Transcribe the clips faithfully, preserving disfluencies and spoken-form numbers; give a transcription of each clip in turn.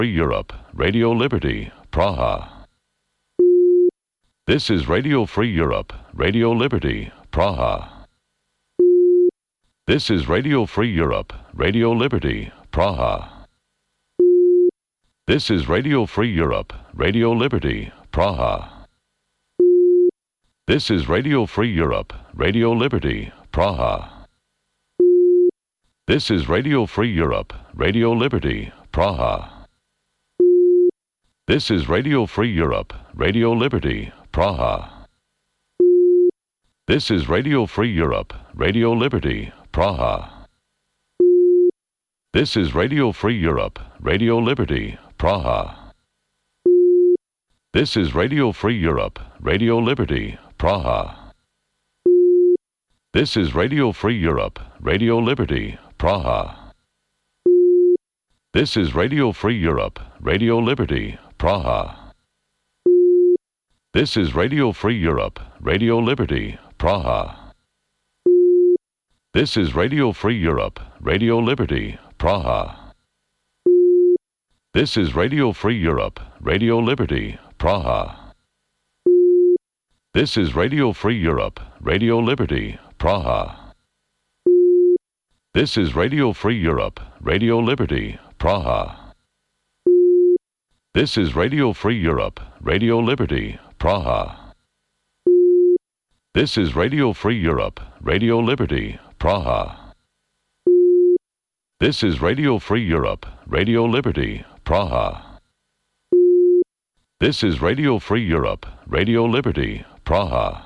Free Europe, Radio Liberty, Praha. This is Radio Free Europe, Radio Liberty, Praha. This is Radio Free Europe, Radio Liberty, Praha. This is Radio Free Europe, Radio Liberty, Praha. This is Radio Free Europe, Radio Liberty, Praha. This is Radio Free Europe, Radio Liberty, Praha. This is Radio Free Europe, Radio Liberty, Praha. This is Radio Free Europe, Radio Liberty, Praha. This is Radio Free Europe, Radio Liberty, Praha. This is Radio Free Europe, Radio Liberty, Praha. This is Radio Free Europe, Radio Liberty, Praha. This is Radio Free Europe, Radio Liberty, Praha. This is Radio Free Europe, Radio Liberty, Praha. This is Radio Free Europe, Radio Liberty, Praha. This is Radio Free Europe, Radio Liberty, Praha. This is Radio Free Europe, Radio Liberty, Praha. This is Radio Free Europe, Radio Liberty, Praha. This is Radio Free Europe, Radio Liberty, Praha. This is Radio Free Europe, Radio Liberty, Praha. This is Radio Free Europe, Radio Liberty, Praha. This is Radio Free Europe, Radio Liberty, Praha.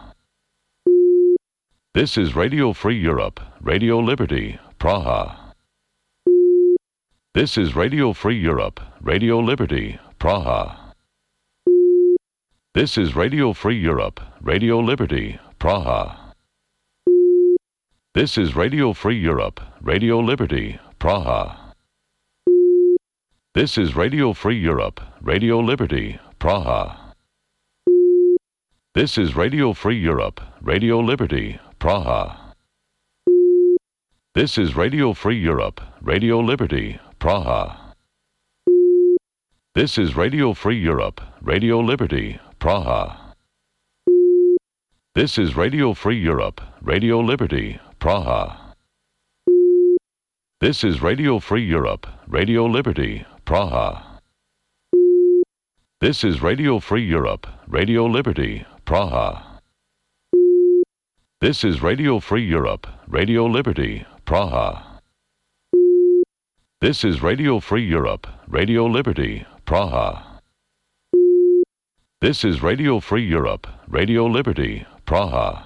This is Radio Free Europe, Radio Liberty, Praha. This is Radio Free Europe, Radio Liberty, Praha. This is Radio Free Europe, Radio Liberty, Praha. This is Radio Free Europe, Radio Liberty, Praha. This is Radio Free Europe, Radio Liberty, Praha. This is Radio Free Europe, Radio Liberty, Praha. This is Radio Free Europe, Radio Liberty, Praha. This is Radio Free Europe, Radio Liberty, Praha. This is Radio Free Europe, Radio Liberty, Praha. This is Radio Free Europe, Radio Liberty, Praha. This is Radio Free Europe, Radio Liberty, Praha. This is Radio Free Europe, Radio Liberty, Praha. This is Radio Free Europe, Radio Liberty, Praha. This is Radio Free Europe, Radio Liberty, Praha.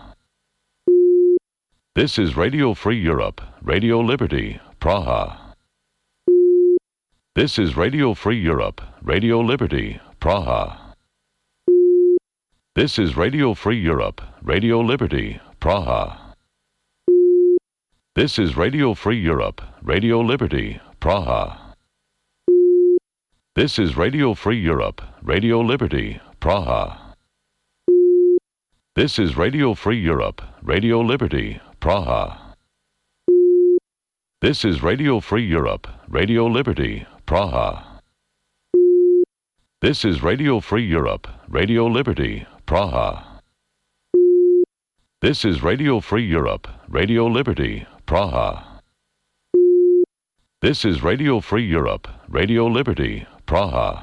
This is Radio Free Europe, Radio Liberty, Praha. This is Radio Free Europe, Radio Liberty, Praha. This is Radio Free Europe, Radio Liberty, Praha. This is Radio Free Europe, Radio Liberty, Praha. This is Radio Free Europe, Radio Liberty, Praha. This is Radio Free Europe, Radio Liberty, Praha. This is Radio Free Europe, Radio Liberty, Praha. This is Radio Free Europe, Radio Liberty, Praha. This is Radio Free Europe, Radio Liberty, Praha. This is Radio Free Europe, Radio Liberty, Praha.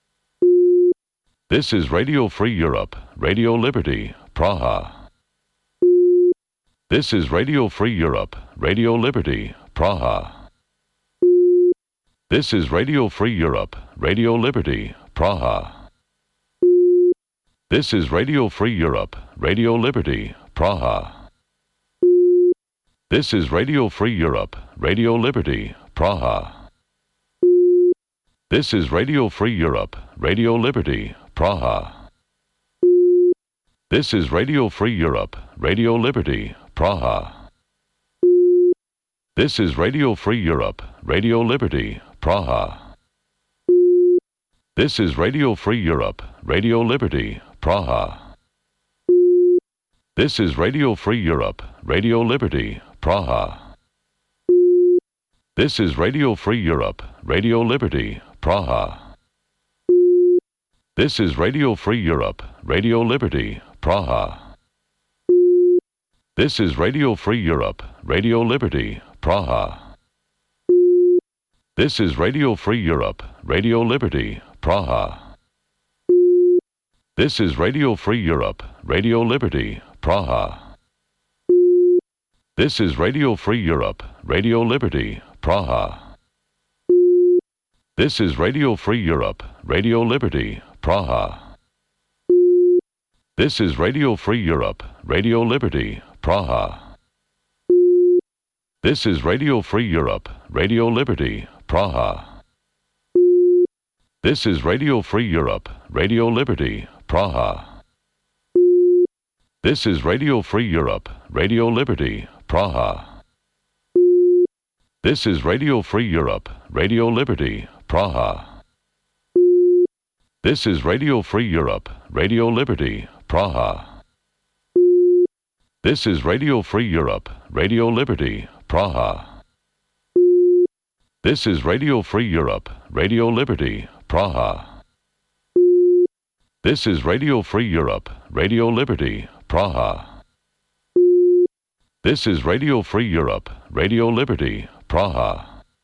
This is Radio Free Europe, Radio Liberty, Praha. This is Radio Free Europe, Radio Liberty, Praha. This is Radio Free Europe, Radio Liberty, Praha. This is Radio Free Europe, Radio Liberty, Praha. This is Radio Free Europe, Radio Liberty, Praha. This is Radio Free Europe, Radio Liberty, Praha. This is Radio Free Europe, Radio Liberty, Praha. This is Radio Free Europe, Radio Liberty, Praha. This is Radio Free Europe, Radio Liberty, Praha. This is Radio Free Europe, Radio Liberty, Praha. This is Radio Free Europe, Radio Liberty, Praha. This is Radio Free Europe, Radio Liberty, Praha. This is Radio Free Europe, Radio Liberty, Praha. This is Radio Free Europe, Radio Liberty, Praha. This is Radio Free Europe, Radio Liberty, Praha. This is Radio Free Europe, Radio Liberty, Praha. This is Radio Free Europe, Radio Liberty, Praha. This is Radio Free Europe, Radio Liberty, Praha. This is Radio Free Europe, Radio Liberty, Praha. This is Radio Free Europe, Radio Liberty, Praha. This is Radio Free Europe, Radio Liberty, Praha. This is Radio Free Europe, Radio Liberty, Praha. This is Radio Free Europe, Radio Liberty, Praha. This is Radio Free Europe, Radio Liberty, Praha. This is Radio Free Europe, Radio Liberty, Praha. This is Radio Free Europe, Radio Liberty, Praha. This is Radio Free Europe, Radio Liberty, Praha.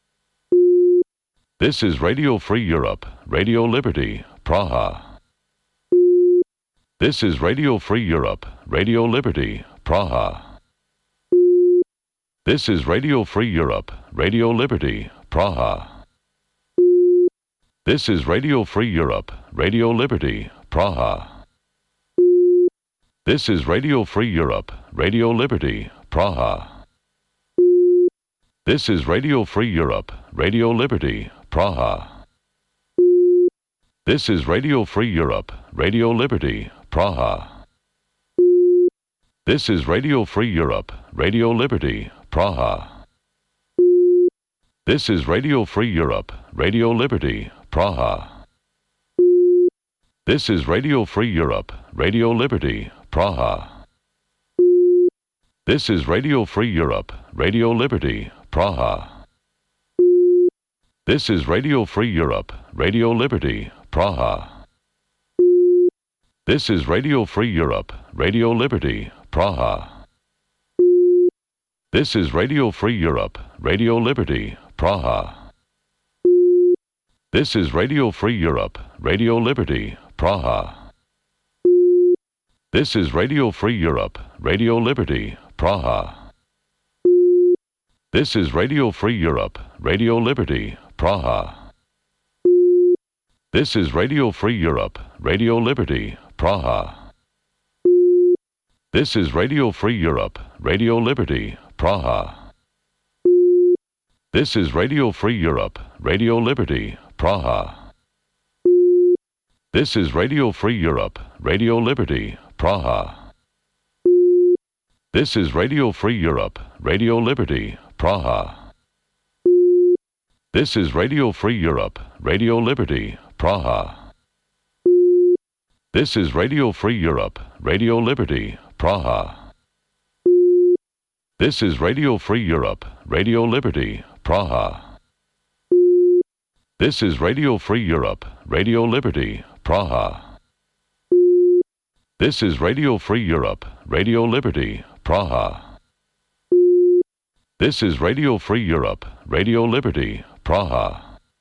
This is Radio Free Europe, Radio Liberty, Praha. This is Radio Free Europe, Radio Liberty, Praha. This is Radio Free Europe, Radio Liberty, Praha. This is Radio Free Europe, Radio Liberty, Praha. This is Radio Free Europe, Radio Liberty, Praha. This is Radio Free Europe, Radio Liberty, Praha. This is Radio Free Europe, Radio Liberty, Praha. This is Radio Free Europe, Radio Liberty, Praha. This is Radio Free Europe, Radio Liberty, Praha. This is Radio Free Europe, Radio Liberty, Praha. This is Radio Free Europe, Radio Liberty, Praha. This is Radio Free Europe, Radio Liberty, Praha. This is Radio Free Europe, Radio Liberty, Praha. This is Radio Free Europe, Radio Liberty, Praha. This is Radio Free Europe, Radio Liberty, Praha. This is Radio Free Europe, Radio Liberty, Praha. This is Radio Free Europe, Radio Liberty, Praha. This is Radio Free Europe, Radio Liberty, Praha. This is Radio Free Europe, Radio Liberty, Praha. This is Radio Free Europe, Radio Liberty, Praha. This is Radio Free Europe, Radio Liberty, Praha. This is Radio Free Europe, Radio Liberty, Praha. This is Radio Free Europe, Radio Liberty, Praha. This is Radio Free Europe, Radio Liberty, Praha. This is Radio Free Europe, Radio Liberty, Praha. This is Radio Free Europe, Radio Liberty, Praha. This is Radio Free Europe, Radio Liberty, Praha. This is Radio Free Europe, Radio Liberty, Praha.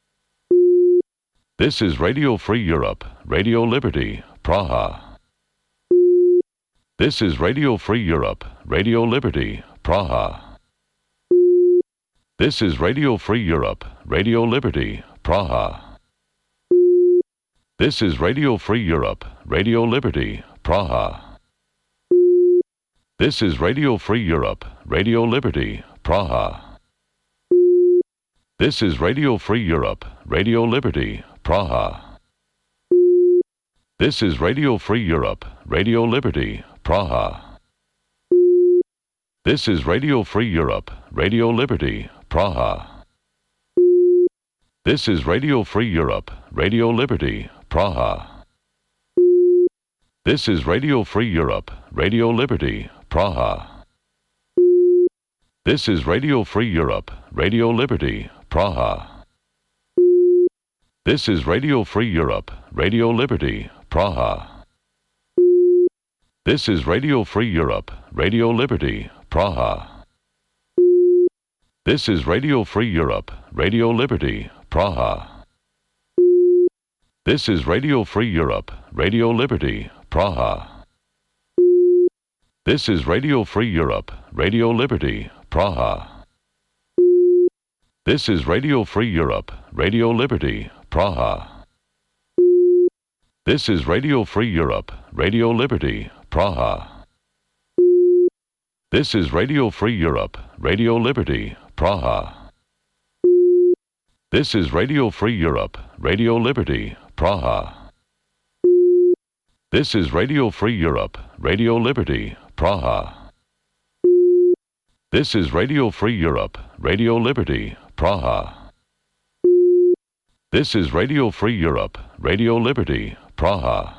This is Radio Free Europe, Radio Liberty, Praha. This is Radio Free Europe, Radio Liberty, Praha. This is Radio Free Europe, Radio Liberty, Praha. This is Radio Free Europe, Radio Liberty, Praha. This is Radio Free Europe, Radio Liberty, Praha. This is Radio Free Europe, Radio Liberty, Praha. This is Radio Free Europe, Radio Liberty, Praha. This is Radio Free Europe, Radio Liberty, Praha. This is Radio Free Europe, Radio Liberty, Praha. This is Radio Free Europe, Radio Liberty, Praha. This is Radio Free Europe, Radio Liberty, Praha. This is Radio Free Europe, Radio Liberty, Praha. This is Radio Free Europe, Radio Liberty, Praha. This is Radio Free Europe, Radio Liberty, Praha. This is Radio Free Europe, Radio Liberty, Praha. This is Radio Free Europe, Radio Liberty, Praha. This is Radio Free Europe, Radio Liberty, Praha. This is Radio Free Europe, Radio Liberty, Praha. This is Radio Free Europe, Radio Liberty, Praha. This is Radio Free Europe, Radio Liberty, Praha. This is Radio Free Europe, Radio Liberty, Praha. This is Radio Free Europe, Radio Liberty, Praha. This is Radio Free Europe, Radio Liberty, Praha.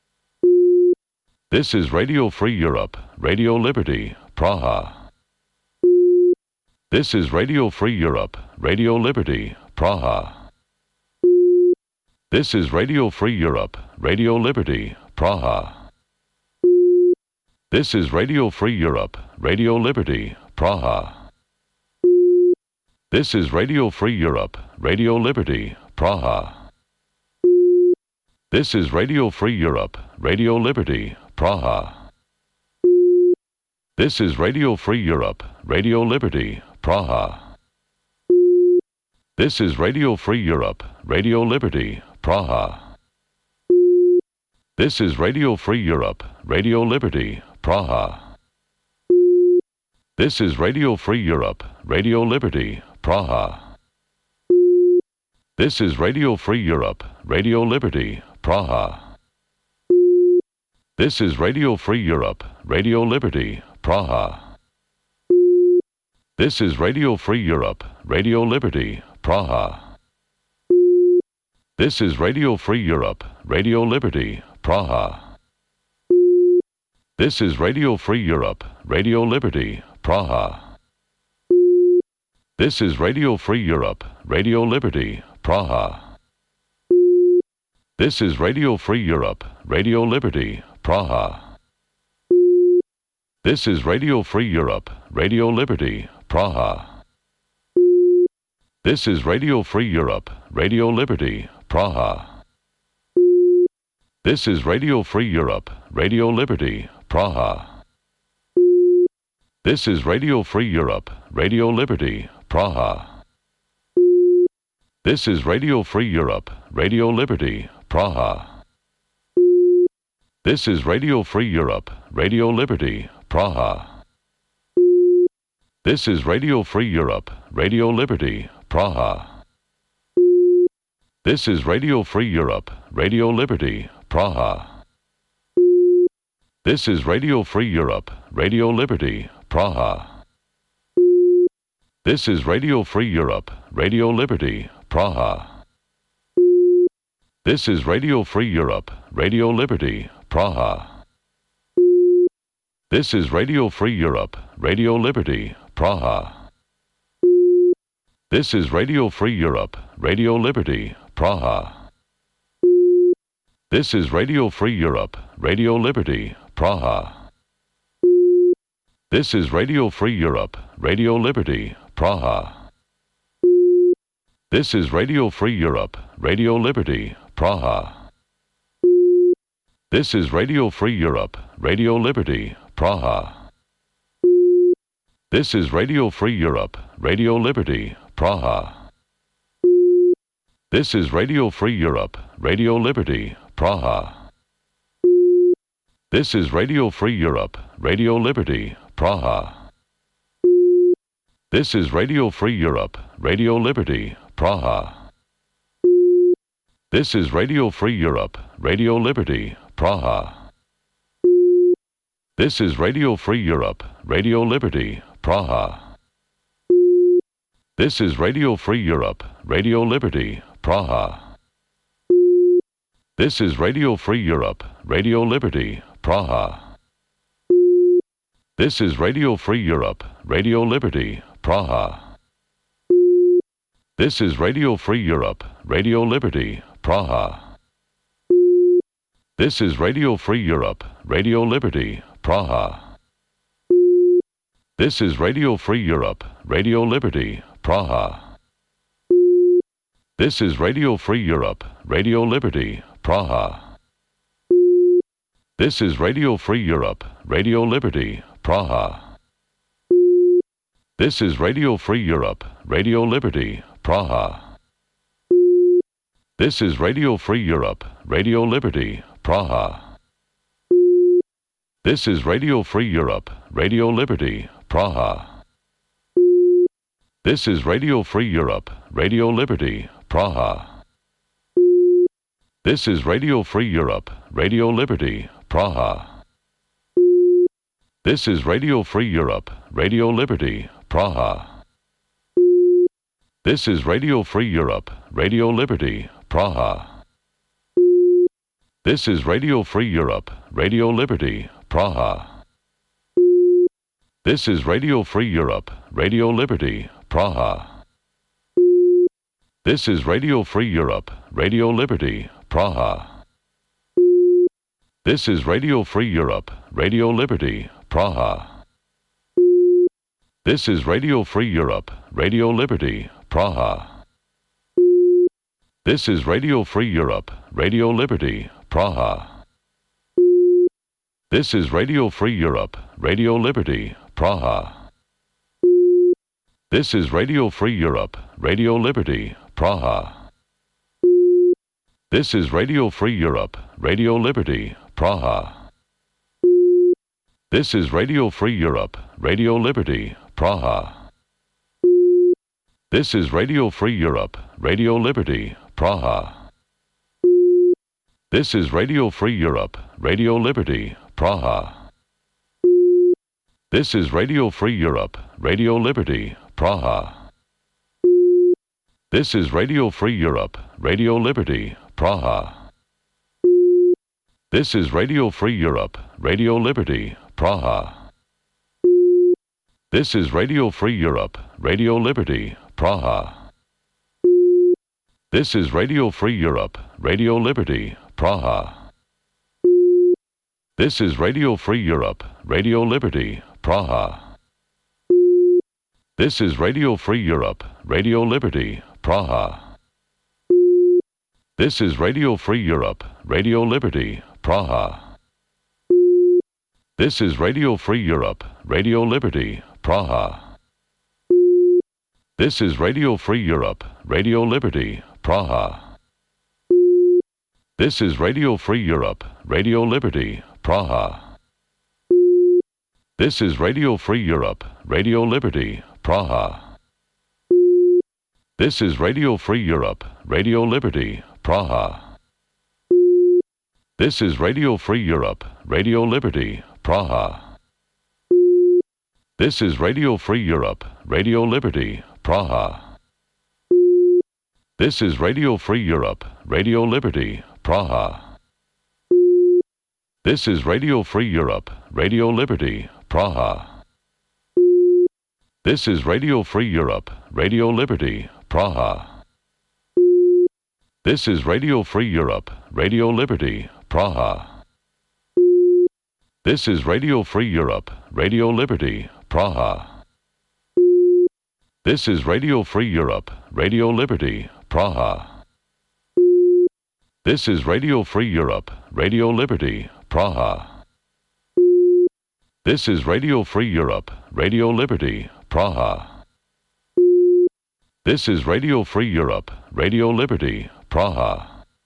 This is Radio Free Europe, Radio Liberty, Praha. This is Radio Free Europe, Radio Liberty, Praha. This is Radio Free Europe, Radio Liberty, Praha. This is Radio Free Europe, Radio Liberty, Praha. This is Radio Free Europe, Radio Liberty, Praha. This is Radio Free Europe, Radio Liberty, Praha. This is Radio Free Europe, Radio Liberty, Praha. This is Radio Free Europe, Radio Liberty, Praha. This is Radio Free Europe, Radio Liberty, Praha. This is Radio Free Europe, Radio Liberty, Praha. This is Radio Free Europe, Radio Liberty, Praha. This is Radio Free Europe, Radio Liberty, Praha. This is Radio Free Europe, Radio Liberty, Praha. This is Radio Free Europe, Radio Liberty, Praha. This is Radio Free Europe, Radio Liberty, Praha. This is Radio Free Europe, Radio Liberty, Praha. This is Radio Free Europe, Radio Liberty, Praha. This is Radio Free Europe, Radio Liberty, Praha. This is Radio Free Europe, Radio Liberty, Praha. This is Radio Free Europe, Radio Liberty, Praha. This is Radio Free Europe, Radio Liberty, Praha. This is Radio Free Europe, Radio Liberty, Praha. This is Radio Free Europe, Radio Liberty, Praha. This is Radio Free Europe, Radio Liberty, Praha. This is Radio Free Europe, Radio Liberty, Praha. This is Radio Free Europe, Radio Liberty, Praha. This is Radio Free Europe, Radio Liberty, Praha. This is Radio Free Europe, Radio Liberty, Praha. This is Radio Free Europe, Radio Liberty, Praha. This is Radio Free Europe, Radio Liberty, Praha. This is Radio Free Europe, Radio Liberty, Praha. This is Radio Free Europe, Radio Liberty, Praha. This is Radio Free Europe, Radio Liberty, Praha. This is Radio Free Europe, Radio Liberty, Praha. This is Radio Free Europe, Radio Liberty, Praha. This is Radio Free Europe, Radio Liberty, Praha. This is Radio Free Europe, Radio Liberty, Praha. This is Radio Free Europe, Radio Liberty, Praha. This is Radio Free Europe, Radio Liberty, Praha. This is Radio Free Europe, Radio Liberty, Praha. This is Radio Free Europe, Radio Liberty, Praha. This is Radio Free Europe, Radio Liberty, Praha. This is Radio Free Europe, Radio Liberty, Praha. This is Radio Free Europe, Radio Liberty, Praha. This is Radio Free Europe, Radio Liberty, Praha. This is Radio Free Europe, Radio Liberty, Praha. This is Radio Free Europe, Radio Liberty, Praha. This is Radio Free Europe, Radio Liberty, Praha. This is Radio Free Europe, Radio Liberty, Praha. This is Radio Free Europe, Radio Liberty, Praha. This is Radio Free Europe, Radio Liberty, Praha. This is Radio Free Europe, Radio Liberty, Praha. This is Radio Free Europe, Radio Liberty, Praha. This is Radio Free Europe, Radio Liberty, Praha. This is Radio Free Europe, Radio Liberty, Praha. This is Radio Free Europe, Radio Liberty, Praha. This is Radio Free Europe, Radio Liberty, Praha. This is Radio Free Europe, Radio Liberty, Praha. This is Radio Free Europe, Radio Liberty, Praha. This is Radio Free Europe, Radio Liberty, Praha. This is Radio Free Europe, Radio Liberty, Praha. This is Radio Free Europe, Radio Liberty, Praha. This is Radio Free Europe, Radio Liberty, Praha. This is Radio Free Europe, Radio Liberty, Praha. This is Radio Free Europe, Radio Liberty, Praha. This is Radio Free Europe, Radio Liberty, Praha. This is Radio Free Europe, Radio Liberty, Praha. This is Radio Free Europe, Radio Liberty, Praha. This is Radio Free Europe, Radio Liberty, Praha. This is Radio Free Europe, Radio Liberty, Praha. This is Radio Free Europe, Radio Liberty, Praha. This is Radio Free Europe, Radio Liberty, Praha. This is Radio Free Europe, Radio Liberty, Praha. This is Radio Free Europe, Radio Liberty, Praha. This is Radio Free Europe, Radio Liberty, Praha. This is Radio Free Europe, Radio Liberty, Praha. This is Radio Free Europe, Radio Liberty, Praha. This is Radio Free Europe, Radio Liberty, Praha. This is Radio Free Europe, Radio Liberty, Praha. This is Radio Free Europe, Radio Liberty, Praha. This is Radio Free Europe, Radio Liberty, Praha. This is Radio Free Europe, Radio Liberty, Praha. This is Radio Free Europe, Radio Liberty, Praha. This is Radio Free Europe, Radio Liberty, Praha. This is Radio Free Europe, Radio Liberty, Praha. This is Radio Free Europe, Radio Liberty, Praha. This is Radio Free Europe, Radio Liberty, Praha. This is Radio Free Europe, Radio Liberty, Praha. This is Radio Free Europe, Radio Liberty, Praha. This is Radio Free Europe, Radio Liberty, Praha. This is Radio Free Europe, Radio Liberty, Praha.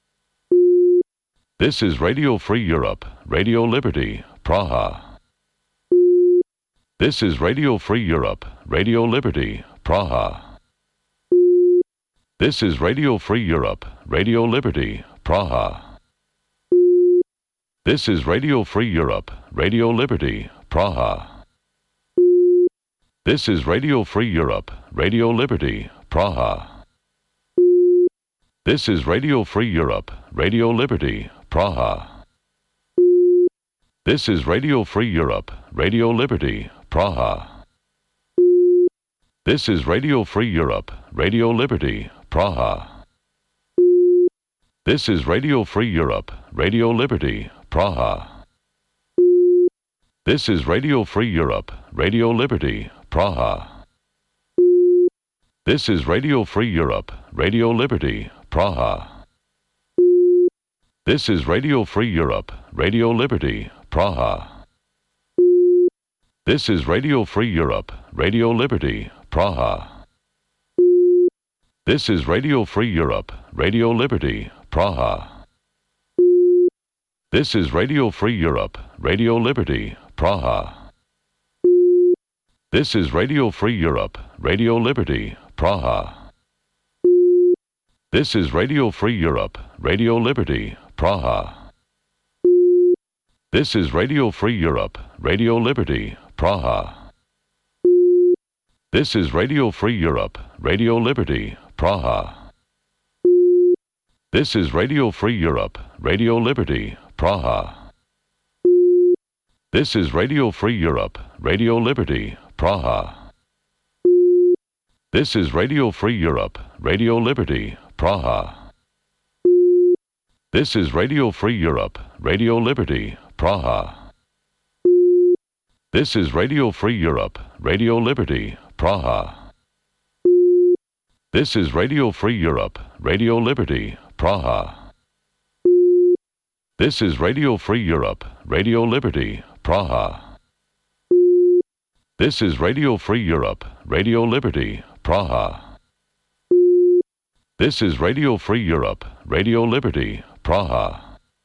This is Radio Free Europe, Radio Liberty, Praha. This is Radio Free Europe, Radio Liberty, Praha. This is Radio Free Europe, Radio Liberty, Praha. This is Radio Free Europe, Radio Liberty, Praha. This is Radio Free Europe, Radio Liberty, Praha. This is Radio Free Europe, Radio Liberty, Praha. This is Radio Free Europe, Radio Liberty, Praha. This is Radio Free Europe, Radio Liberty, Praha. This is Radio Free Europe, Radio Liberty, Praha. This is Radio Free Europe, Radio Liberty, Praha. This is Radio Free Europe, Radio Liberty, Praha. This is Radio Free Europe, Radio Liberty, Praha. This is Radio Free Europe, Radio Liberty, Praha. This is Radio Free Europe, Radio Liberty, Praha. This is Radio Free Europe, Radio Liberty, Praha. This is Radio Free Europe, Radio Liberty, Praha. This is Radio Free Europe, Radio Liberty, Praha. This is Radio Free Europe, Radio Liberty, Praha. This is Radio Free Europe, Radio Liberty, Praha. This is Radio Free Europe, Radio Liberty, Praha. This is Radio Free Europe, Radio Liberty, Praha. This is Radio Free Europe, Radio Liberty, Praha. This is Radio Free Europe, Radio Liberty, Praha. This is Radio Free Europe, Radio Liberty, Praha. This is Radio Free Europe, Radio Liberty, Praha. This is Radio Free Europe, Radio Liberty, Praha. This is Radio Free Europe, Radio Liberty, Praha. This is Radio Free Europe, Radio Liberty, Praha.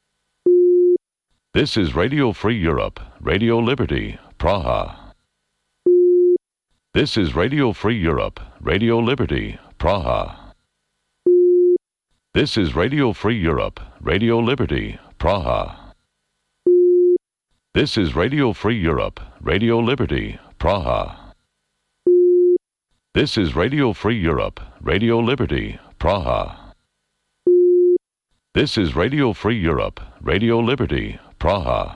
This is Radio Free Europe, Radio Liberty, Praha. This is Radio Free Europe, Radio Liberty, Praha. This is Radio Free Europe, Radio Liberty, Praha. This is Radio Free Europe, Radio Liberty, Praha. This is Radio Free Europe, Radio Liberty, Praha. This is Radio Free Europe, Radio Liberty, Praha.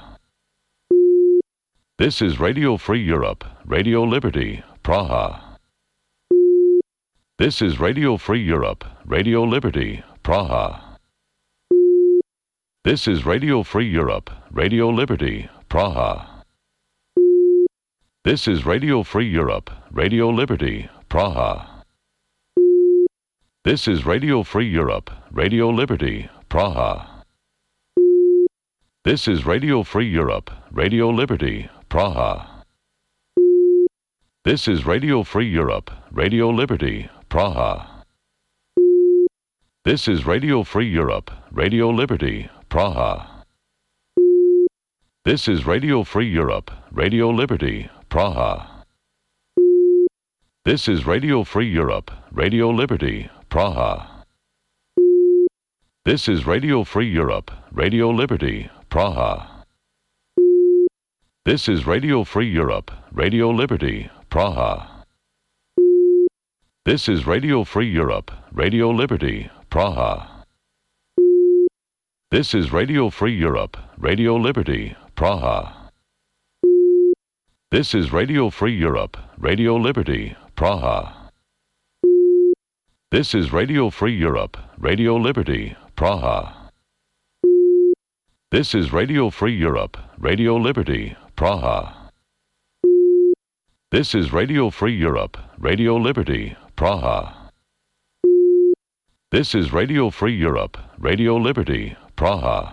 This is Radio Free Europe, Radio Liberty, Praha. This is Radio Free Europe, Radio Liberty, Praha. This is Radio Free Europe, Radio Liberty, Praha. This is Radio Free Europe, Radio Liberty, Praha. This is Radio Free Europe, Radio Liberty, Praha. This is Radio Free Europe, Radio Liberty, Praha. This is Radio Free Europe, Radio Liberty, Praha. This is Radio Free Europe, Radio Liberty, Praha. This is Radio Free Europe, Radio Liberty, Praha. This is Radio Free Europe, Radio Liberty, Praha. This is Radio Free Europe, Radio Liberty, Praha. This is Radio Free Europe, Radio Liberty, Praha. This is Radio Free Europe, Radio Liberty, Praha. This is Radio Free Europe, Radio Liberty, Praha. This is Radio Free Europe, Radio Liberty, Praha. This is Radio Free Europe, Radio Liberty, Praha. This is Radio Free Europe, Radio Liberty, Praha. This is Radio Free Europe, Radio Liberty, Praha. This is Radio Free Europe, Radio Liberty, Praha.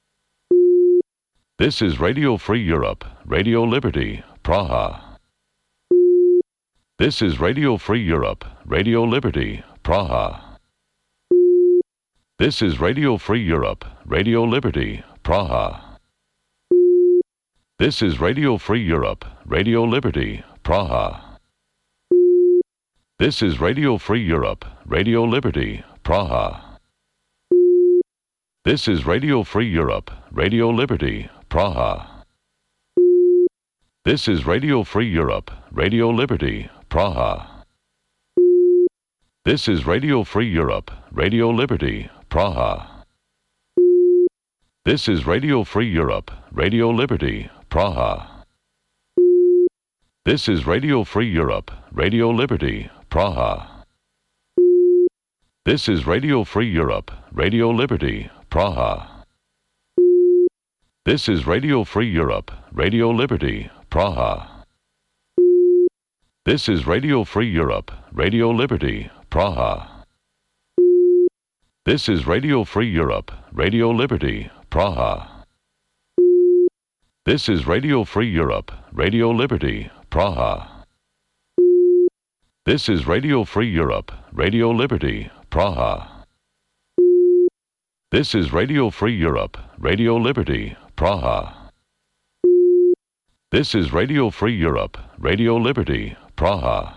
This is Radio Free Europe, Radio Liberty, Praha. This is Radio Free Europe, Radio Liberty, Praha. This is Radio Free Europe, Radio Liberty, Praha. This is Radio Free Europe, Radio Liberty, Praha. This is Radio Free Europe, Radio Liberty, Praha. This is Radio Free Europe, Radio Liberty, Praha. This is Radio Free Europe, Radio Liberty, Praha. This is Radio Free Europe, Radio Liberty, Praha. This is Radio Free Europe, Radio Liberty, Praha. This is Radio Free Europe, Radio Liberty, Praha. This is Radio Free Europe, Radio Liberty, Praha. This is Radio Free Europe, Radio Liberty, Praha. This is Radio Free Europe, Radio Liberty, Praha. This is Radio Free Europe, Radio Liberty, Praha. This is Radio Free Europe, Radio Liberty, Praha. This is Radio Free Europe, Radio Liberty, Praha. This is Radio Free Europe, Radio Liberty, Praha. This is Radio Free Europe, Radio Liberty, Praha.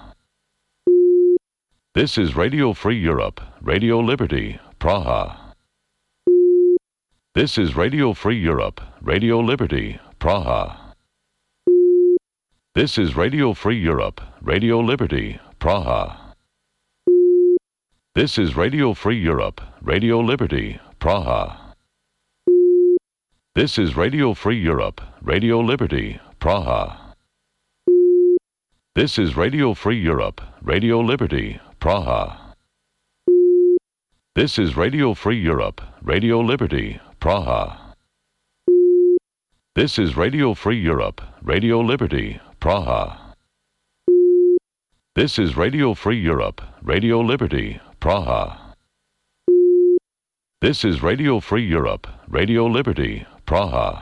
This is Radio Free Europe, Radio Liberty, Praha. This is Radio Free Europe, Radio Liberty, Praha. This is Radio Free Europe, Radio Liberty, Praha. This is Radio Free Europe, Radio Liberty, Praha. This is Radio Free Europe, Radio Liberty, Praha. This is Radio Free Europe, Radio Liberty, Praha. This is Radio Free Europe, Radio Liberty, Praha. This is Radio Free Europe, Radio Liberty, Praha. This is Radio Free Europe, Radio Liberty, Praha. This is Radio Free Europe, Radio Liberty, Praha.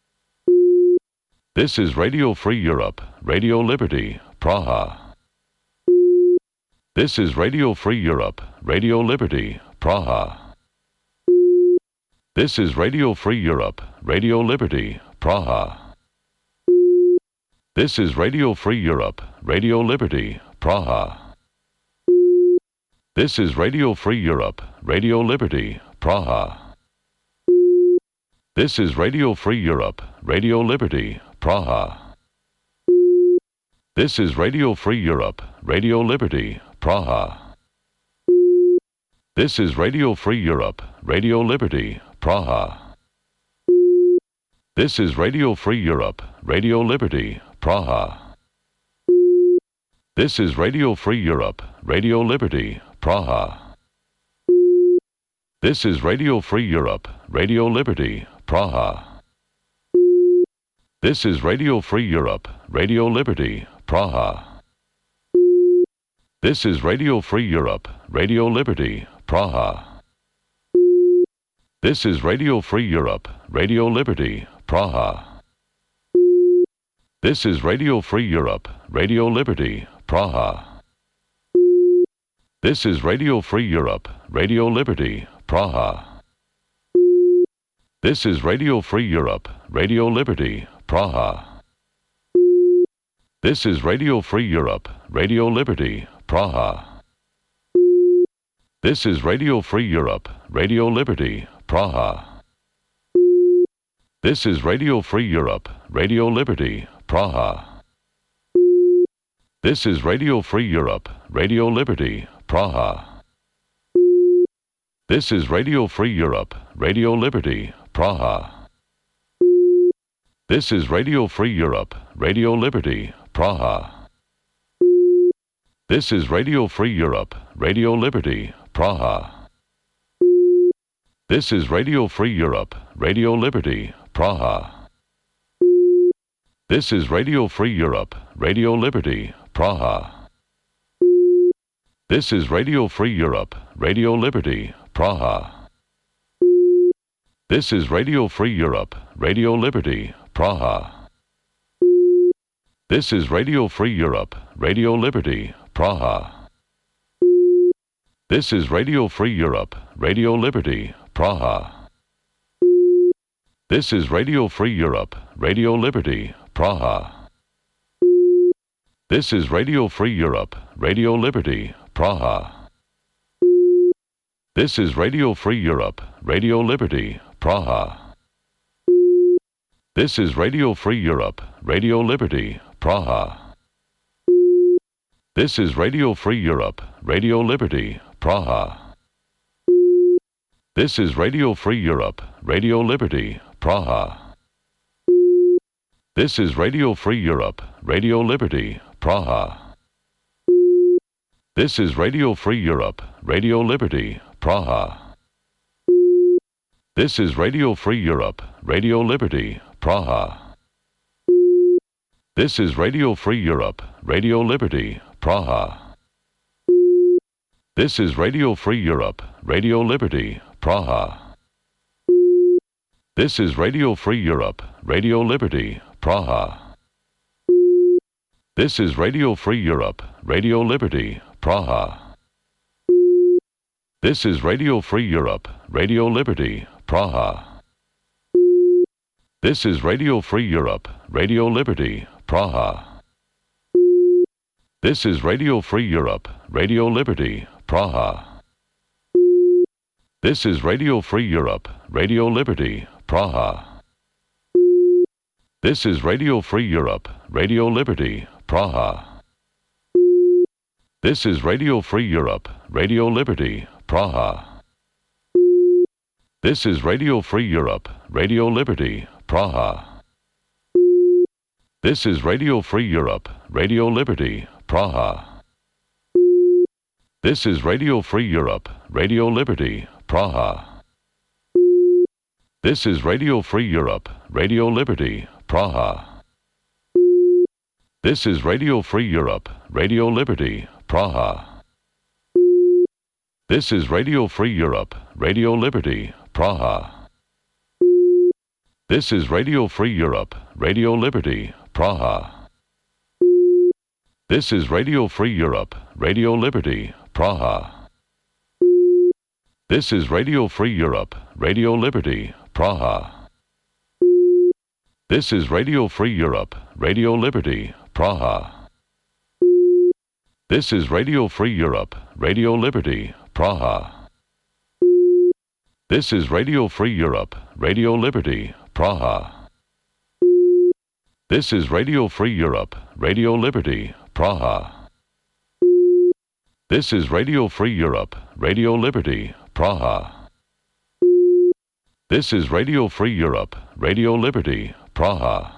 This is Radio Free Europe, Radio Liberty, Praha. This is Radio Free Europe, Radio Liberty, Praha. This is Radio Free Europe, Radio Liberty, Praha. This is Radio Free Europe, Radio Liberty, Praha. This is Radio Free Europe, Radio Liberty, Praha. This is Radio Free Europe, Radio Liberty, Praha. This is Radio Free Europe, Radio Liberty, Praha. This is Radio Free Europe, Radio Liberty, Praha. This is Radio Free Europe, Radio Liberty, Praha. This is Radio Free Europe, Radio Liberty, Praha. This is Radio Free Europe, Radio Liberty, Praha. This is Radio Free Europe, Radio Liberty, Praha. This is Radio Free Europe, Radio Liberty, Praha. This is Radio Free Europe, Radio Liberty, Praha. This is Radio Free Europe, Radio Liberty, Praha. This is Radio Free Europe, Radio Liberty, Praha. This is Radio Free Europe, Radio Liberty, Praha. This is Radio Free Europe, Radio Liberty, Praha. This is Radio Free Europe, Radio Liberty, Praha. This is Radio Free Europe, Radio Liberty, Praha. This is Radio Free Europe, Radio Liberty, Praha. This is Radio Free Europe, Radio Liberty, Praha. This is Radio Free Europe, Radio Liberty, Praha. This is Radio Free Europe, Radio Liberty, Praha. This is Radio Free Europe, Radio Liberty, Praha. This is Radio Free Europe, Radio Liberty, Praha. This is Radio Free Europe, Radio Liberty, Praha. This is Radio Free Europe, Radio Liberty, Praha. This is Radio Free Europe, Radio Liberty, Praha. This is Radio Free Europe, Radio Liberty, Praha. This is Radio Free Europe, Radio Liberty, Praha. This is Radio Free Europe, Radio Liberty, Praha. This is Radio Free Europe, Radio Liberty, Praha. This is Radio Free Europe, Radio Liberty, Praha. This is Radio Free Europe, Radio Liberty, Praha. This is Radio Free Europe, Radio Liberty, Praha. This is Radio Free Europe, Radio Liberty, Praha. This is Radio Free Europe, Radio Liberty, Praha. This is Radio Free Europe, Radio Liberty, Praha. This is Radio Free Europe, Radio Liberty, Praha. This is Radio Free Europe, Radio Liberty, Praha. This is Radio Free Europe, Radio Liberty, Praha. This is Radio Free Europe, Radio Liberty, Praha. This is Radio Free Europe, Radio Liberty, Praha. This is Radio Free Europe, Radio Liberty, Praha. This is Radio Free Europe, Radio Liberty, Praha. This is Radio Free Europe, Radio Liberty, Praha. This is Radio Free Europe, Radio Liberty, Praha. This is Radio Free Europe, Radio Liberty, Praha. This is Radio Free Europe, Radio Liberty, Praha. This is Radio Free Europe, Radio Liberty, Praha. This is Radio Free Europe, Radio Liberty, Praha. This is Radio Free Europe, Radio Liberty, Praha. This is Radio Free Europe, Radio Liberty, Praha. This is Radio Free Europe, Radio Liberty, Praha. This is Radio Free Europe, Radio Liberty, Praha. This is Radio Free Europe, Radio Liberty, Praha. This is Radio Free Europe, Radio Liberty, Praha. This is Radio Free Europe, Radio Liberty, Praha. This is Radio Free Europe, Radio Liberty, Praha. This is Radio Free Europe, Radio Liberty, Praha. This is Radio Free Europe, Radio Liberty, Praha. This is Radio Free Europe, Radio Liberty, Praha. This is Radio Free Europe, Radio Liberty, Praha.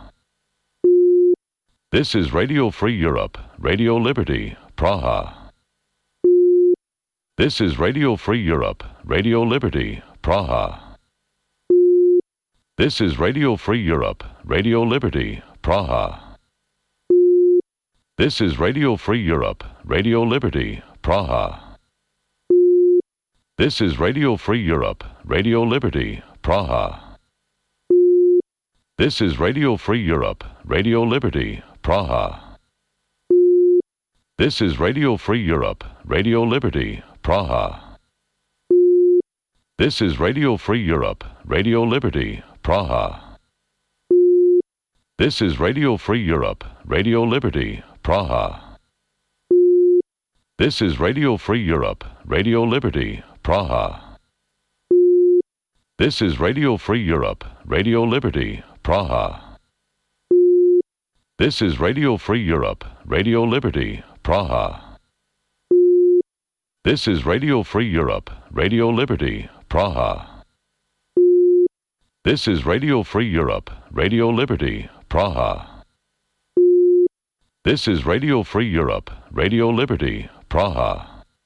This is Radio Free Europe, Radio Liberty, Praha. This is Radio Free Europe, Radio Liberty, Praha. This is Radio Free Europe, Radio Liberty, Praha. This is Radio Free Europe, Radio Liberty, Praha. This is Radio Free Europe, Radio Liberty, Praha. This is Radio Free Europe, Radio Liberty, Praha. This is Radio Free Europe, Radio Liberty, Praha. This is Radio Free Europe, Radio Liberty, Praha. This is Radio Free Europe, Radio Liberty, Praha. This is Radio Free Europe, Radio Liberty, Praha. This is Radio Free Europe, Radio Liberty, Praha. This is Radio Free Europe, Radio Liberty, Praha. This is Radio Free Europe, Radio Liberty, Praha. This is Radio Free Europe, Radio Liberty, Praha. This is Radio Free Europe, Radio Liberty, Praha.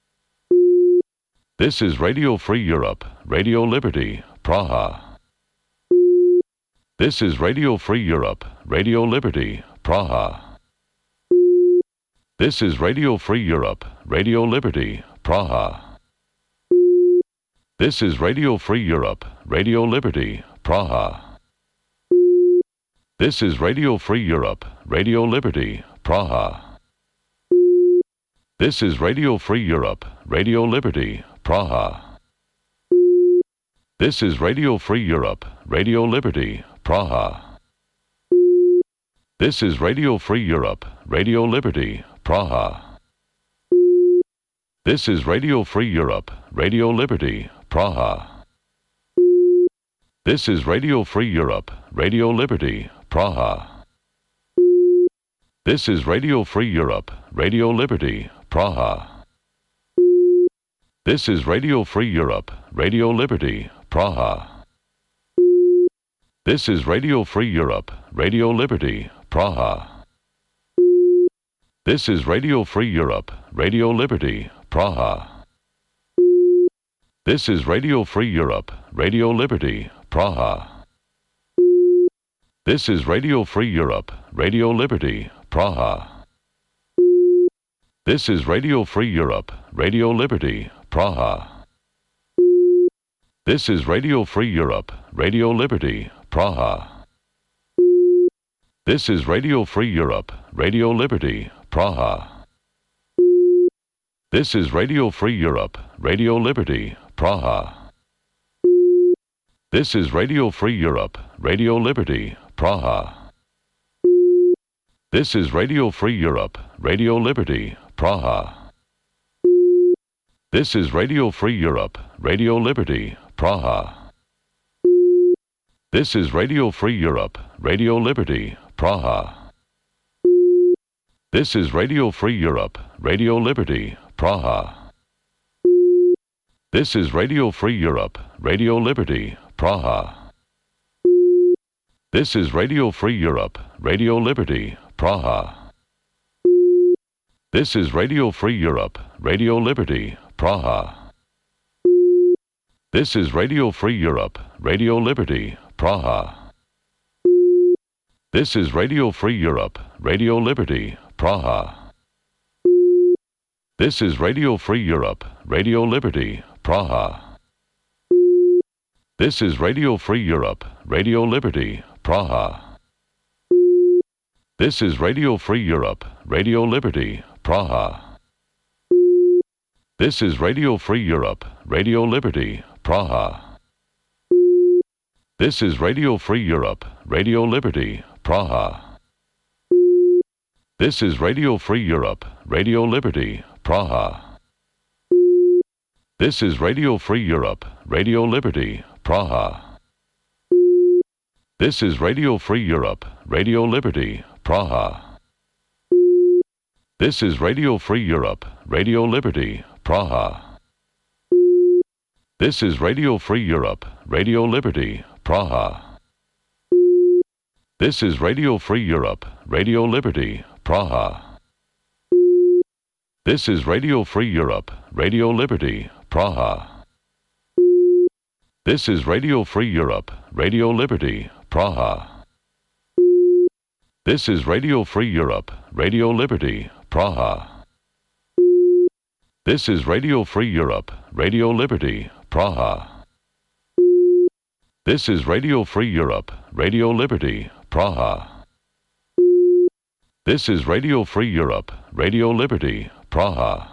This is Radio Free Europe, Radio Liberty, Praha. This is Radio Free Europe, Radio Liberty, Praha. This is Radio Free Europe, Radio Liberty, Praha. This is Radio Free Europe, Radio Liberty, Praha. This is Radio Free Europe, Radio Liberty, Praha. This is Radio Free Europe, Radio Liberty, Praha. This is Radio Free Europe, Radio Liberty, Praha. This is Radio Free Europe, Radio Liberty, Praha. This is Radio Free Europe, Radio Liberty, Praha. This is Radio Free Europe, Radio Liberty, Praha. This is Radio Free Europe, Radio Liberty, Praha. This is Radio Free Europe, Radio Liberty, Praha. This is Radio Free Europe, Radio Liberty, Praha. This is Radio Free Europe, Radio Liberty, Praha. This is Radio Free Europe, Radio Liberty, Praha. This is Radio Free Europe, Radio Liberty, Praha. This is Radio Free Europe, Radio Liberty, Praha. This is Radio Free Europe, Radio Liberty, Praha. This is Radio Free Europe, Radio Liberty, Praha. This is Radio Free Europe, Radio Liberty, Praha. This is Radio Free Europe, Radio Liberty, Praha. This is Radio Free Europe, Radio Liberty, Praha. This is Radio Free Europe, Radio Liberty, Praha. This is Radio Free Europe, Radio Liberty, Praha. This is Radio Free Europe, Radio Liberty, Praha. This is Radio Free Europe, Radio Liberty, Praha. This is Radio Free Europe, Radio Liberty, Praha. This is Radio Free Europe, Radio Liberty, Praha. This is Radio Free Europe, Radio Liberty, Praha. This is Radio Free Europe, Radio Liberty, Praha. This is Radio Free Europe, Radio Liberty, Praha. This is Radio Free Europe, Radio Liberty, Praha. This is Radio Free Europe, Radio Liberty, Praha. This is Radio Free Europe, Radio Liberty, Praha. This is Radio Free Europe, Radio Liberty, Praha. This is Radio Free Europe, Radio Liberty, Praha. This is Radio Free Europe, Radio Liberty, Praha. This is Radio Free Europe, Radio Liberty, Praha. This is Radio Free Europe, Radio Liberty, Praha. This is Radio Free Europe, Radio Liberty, Praha. This is Radio Free Europe, Radio Liberty, Praha. This is Radio Free Europe, Radio Liberty, Praha. This is Radio Free Europe, Radio Liberty, Praha. This is Radio Free Europe, Radio Liberty, Praha. This is Radio Free Europe, Radio Liberty, Praha. This is Radio Free Europe, Radio Liberty, Praha. This is Radio Free Europe, Radio Liberty, Praha.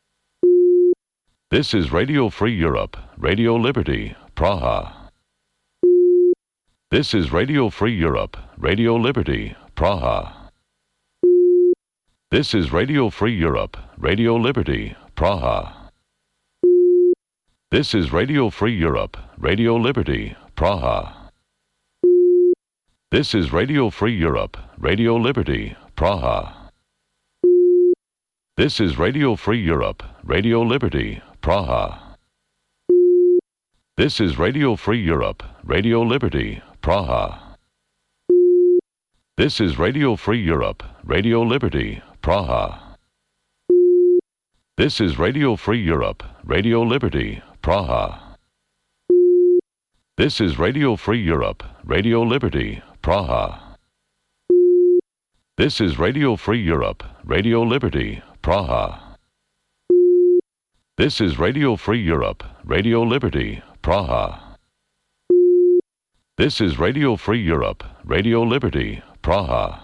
This is Radio Free Europe, Radio Liberty, Praha. This is Radio Free Europe, Radio Liberty, Praha. This is Radio Free Europe, Radio Liberty, Praha. This is Radio Free Europe, Radio Liberty, Praha. This is Radio Free Europe, Radio Liberty, Praha. This is Radio Free Europe, Radio Liberty, Praha. This is Radio Free Europe, Radio Liberty, Praha. This is Radio Free Europe, Radio Liberty, Praha. This is Radio Free Europe, Radio Liberty, Praha. This is Radio Free Europe, Radio Liberty, Praha. This is Radio Free Europe, Radio Liberty, Praha. This is Radio Free Europe, Radio Liberty, Praha. This is Radio Free Europe, Radio Liberty, Praha.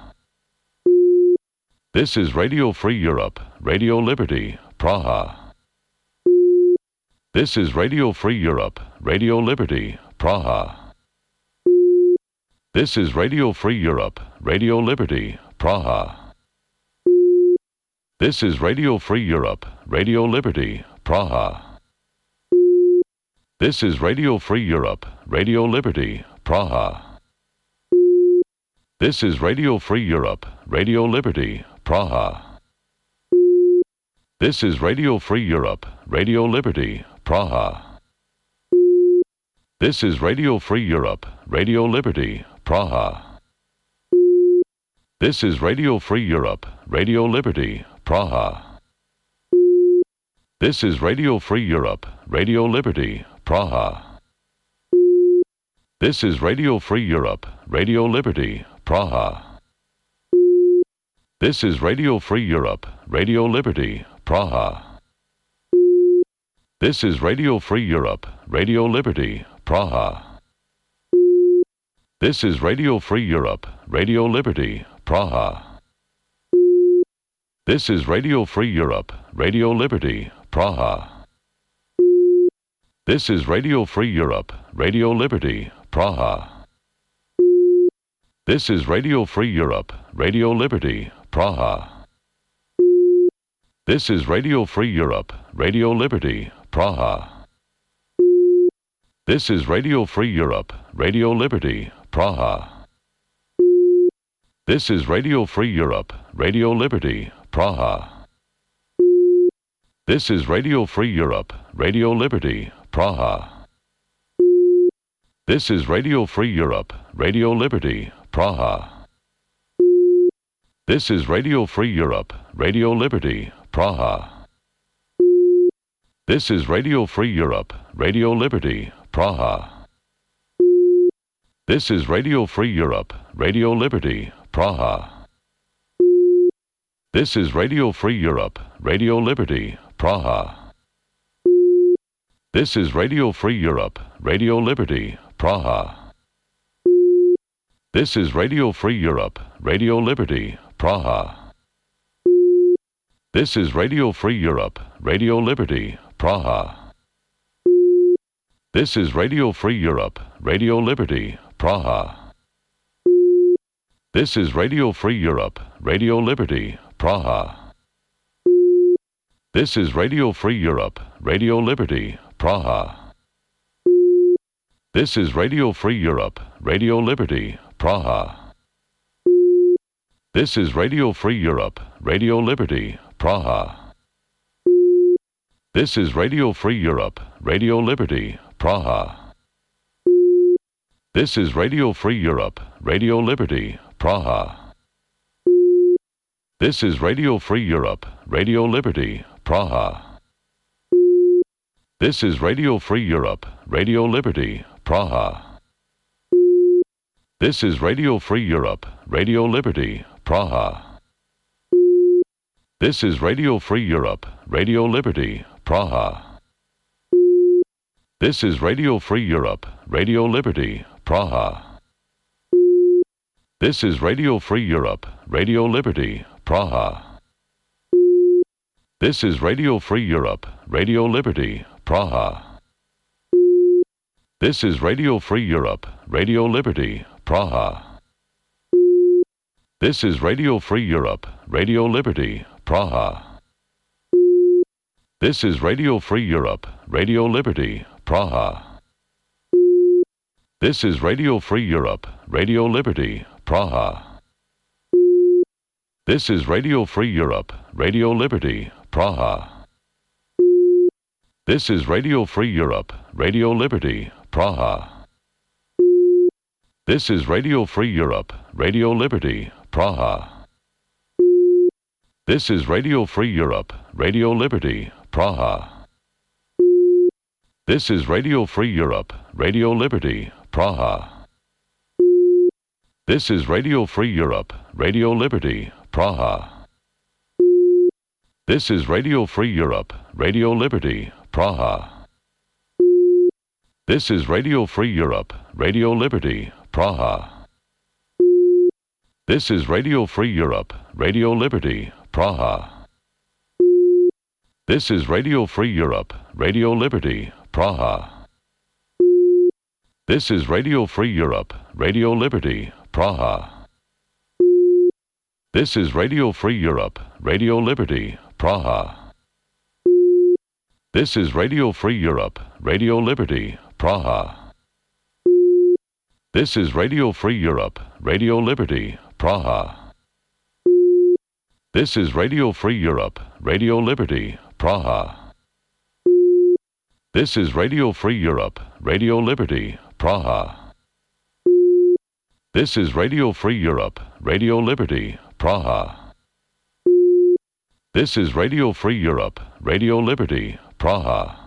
This is Radio Free Europe, Radio Liberty, Praha. This is Radio Free Europe, Radio Liberty, Praha. This is Radio Free Europe, Radio Liberty, Praha. This is Radio Free Europe, Radio Liberty, Praha. This is Radio Free Europe, Radio Liberty, Praha. This is Radio Free Europe, Radio Liberty, Praha. This is Radio Free Europe, Radio Liberty, Praha. This is Radio Free Europe, Radio Liberty, Praha. This is Radio Free Europe, Radio Liberty, Praha. This is Radio Free Europe, Radio Liberty, Praha. This is Radio Free Europe, Radio Liberty, Praha. This is Radio Free Europe, Radio Liberty, Praha. This is Radio Free Europe, Radio Liberty, Praha. This is Radio Free Europe, Radio Liberty, Praha. This is Radio Free Europe, Radio Liberty, Praha. This is Radio Free Europe, Radio Liberty, Praha. This is Radio Free Europe, Radio Liberty, Praha. This is Radio Free Europe, Radio Liberty, Praha. This is Radio Free Europe, Radio Liberty, Praha. This is Radio Free Europe, Radio Liberty, Praha. This is Radio Free Europe, Radio Liberty, Praha. This is Radio Free Europe, Radio Liberty, Praha. This is Radio Free Europe, Radio Liberty, Praha. This is Radio Free Europe, Radio Liberty, Praha. This is Radio Free Europe, Radio Liberty, Praha. This is Radio Free Europe, Radio Liberty, Praha. This is Radio Free Europe, Radio Liberty, Praha. This is Radio Free Europe, Radio Liberty, Praha. This is Radio Free Europe, Radio Liberty, Praha. This is Radio Free Europe, Radio Liberty, Praha. This is Radio Free Europe, Radio Liberty, Praha. This is Radio Free Europe, Radio Liberty, Praha. This is Radio Free Europe, Radio Liberty, Praha. This is Radio Free Europe, Radio Liberty, Praha. This is Radio Free Europe, Radio Liberty, Praha. This is Radio Free Europe, Radio Liberty, Praha. This is Radio Free Europe, Radio Liberty, Praha. This is Radio Free Europe, Radio Liberty, Praha. This is Radio Free Europe, Radio Liberty, Praha. This is Radio Free Europe, Radio Liberty, Praha. This is Radio Free Europe, Radio Liberty, Praha. This is Radio Free Europe, Radio Liberty, Praha. This is Radio Free Europe, Radio Liberty, Praha. This is Radio Free Europe, Radio Liberty, Praha. This is Radio Free Europe, Radio Liberty, Praha. This is Radio Free Europe, Radio Liberty, Praha. This is Radio Free Europe, Radio Liberty, Praha. This is Radio Free Europe, Radio Liberty, Praha. This is Radio Free Europe, Radio Liberty, Praha. This is Radio Free Europe, Radio Liberty, Praha. This is Radio Free Europe, Radio Liberty, Praha. This is Radio Free Europe, Radio Liberty, Praha. This is Radio Free Europe, Radio Liberty, Praha. This is Radio Free Europe, Radio Liberty, Praha. This is Radio Free Europe, Radio Liberty, Praha. This is Radio Free Europe, Radio Liberty, Praha. This is Radio Free Europe, Radio Liberty, Praha. This is Radio Free Europe, Radio Liberty, Praha. This is Radio Free Europe, Radio Liberty, Praha. This is Radio Free Europe, Radio Liberty, Praha. This is Radio Free Europe, Radio Liberty, Praha. This is Radio Free Europe, Radio Liberty, Praha. This is Radio Free Europe, Radio Liberty, Praha. This is Radio Free Europe, Radio Liberty, Praha. This is Radio Free Europe, Radio Liberty, Praha.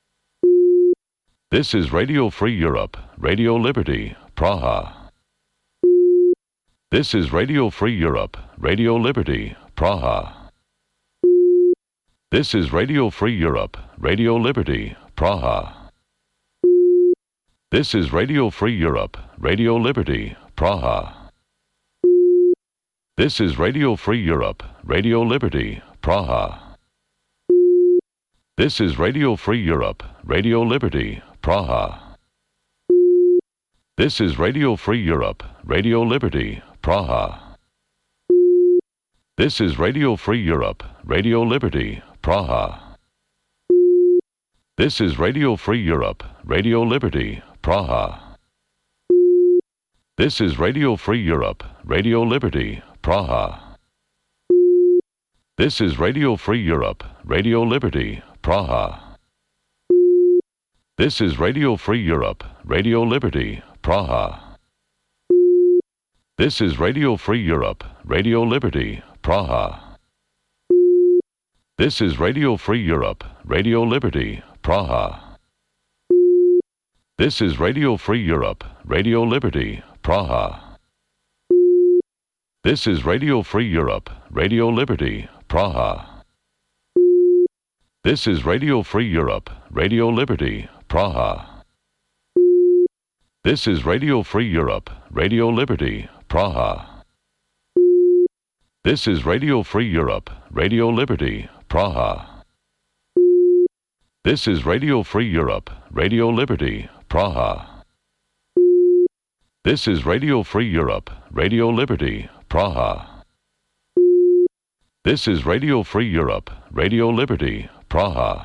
This is Radio Free Europe, Radio Liberty, Praha. This is Radio Free Europe, Radio Liberty, Praha. This is Radio Free Europe, Radio Liberty, Praha. This is Radio Free Europe, Radio Liberty, Praha. This is Radio Free Europe, Radio Liberty, Praha. This is Radio Free Europe, Radio Liberty, Praha. This is Radio Free Europe, Radio Liberty, Praha. This is Radio Free Europe, Radio Liberty, Praha. This is Radio Free Europe, Radio Liberty, Praha. This is Radio Free Europe, Radio Liberty, Praha. This is Radio Free Europe, Radio Liberty, Praha. This is Radio Free Europe, Radio Liberty, Praha. This is Radio Free Europe, Radio Liberty, Praha. This is Radio Free Europe, Radio Liberty, Praha. This is Radio Free Europe, Radio Liberty, Praha. This is Radio Free Europe, Radio Liberty, Praha. This is Radio Free Europe, Radio Liberty, Praha. This is Radio Free Europe, Radio Liberty, Praha. This is Radio Free Europe, Radio Liberty, Praha. This is Radio Free Europe, Radio Liberty, Praha. This is Radio Free Europe, Radio Liberty, Praha. This is Radio Free Europe, Radio Liberty, Praha.